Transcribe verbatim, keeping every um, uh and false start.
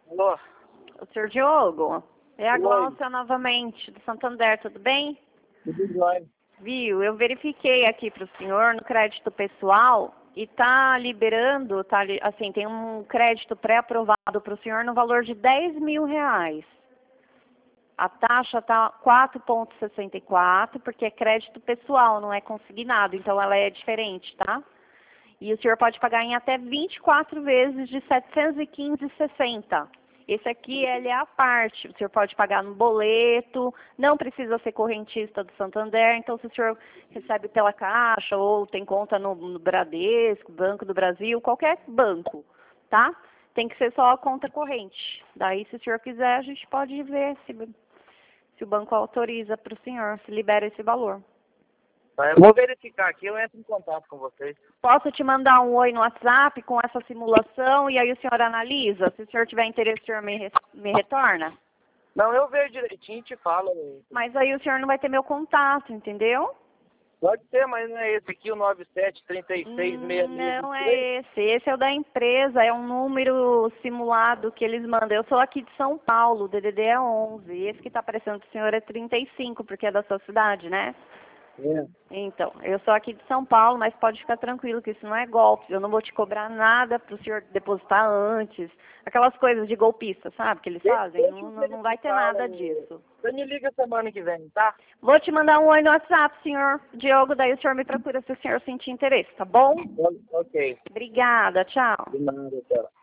Alô? O senhor Diogo? É a Oi. Glaucia novamente, do Santander, tudo bem? Tudo jóia. Viu, eu verifiquei aqui para o senhor no crédito pessoal e tá liberando, tá, li- assim, tem um crédito pré-aprovado para o senhor no valor de dez mil reais. A taxa tá quatro vírgula sessenta e quatro, porque é crédito pessoal, não é consignado, então ela é diferente, tá? E o senhor pode pagar em até vinte e quatro vezes de setecentos e quinze reais e sessenta centavos. Esse aqui ele é a parte. O senhor pode pagar no boleto, não precisa ser correntista do Santander. Então, se o senhor recebe pela Caixa ou tem conta no, no Bradesco, Banco do Brasil, qualquer banco, tá? Tem que ser só a conta corrente. Daí, se o senhor quiser, a gente pode ver se, se o banco autoriza para o senhor, se libera esse valor. Tá, eu vou verificar aqui, eu entro em contato com vocês. Posso te mandar um oi no WhatsApp com essa simulação e aí o senhor analisa? Se o senhor tiver interesse, o senhor me, re- me retorna? Não, eu vejo direitinho e te falo. Mas aí o senhor não vai ter meu contato, entendeu? Pode ser, mas não é esse aqui, o nove sete três seis seis Hum, seis Não três? é esse. Esse é o da empresa, é um número simulado que eles mandam. Eu sou aqui de São Paulo, o D D D é onze. Esse que está aparecendo para o senhor é trinta e cinco, porque é da sua cidade, né? É. Então, eu sou aqui de São Paulo, mas pode ficar tranquilo que isso não é golpe. Eu não vou te cobrar nada para o senhor depositar antes. Aquelas coisas de golpista, sabe, que eles fazem? Deixa Não, eu não não vai ter verificar, nada né? disso. Você me liga semana que vem, tá? Vou te mandar um oi no WhatsApp, senhor Diogo, daí o senhor me procura se o senhor sentir interesse, tá bom? Ok. Obrigada, tchau. De nada, tchau.